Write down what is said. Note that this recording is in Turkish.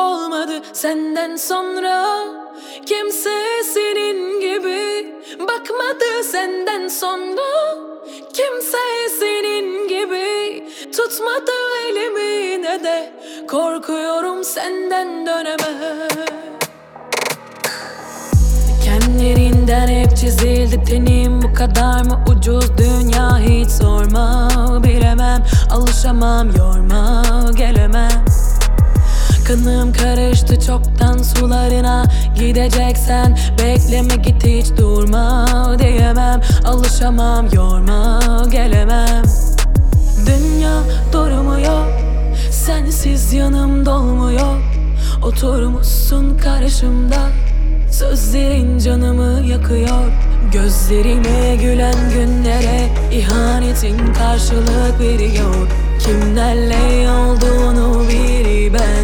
olmadı senden sonra. Kimse senin gibi bakmadı senden sonra. Kimse senin gibi tutmadı elimi ne de korkuyorum senden döneme. Kendilerinden hep çizildi tenim, bu kadar mı ucuz dünya hiç sorma. Bilemem, alışamam, yorma, gelemem. Kanım karıştı çoktan sularına, gideceksen bekleme git hiç durma. Diyemem, alışamam, yorma, gelemem. Dünya durmuyor, sensiz yanım dolmuyor. Oturmuşsun karşımda, sözlerin canımı yakıyor. Gözlerime gülen günlere ihanetin karşılık veriyor. Kimlerle olduğunu biri ben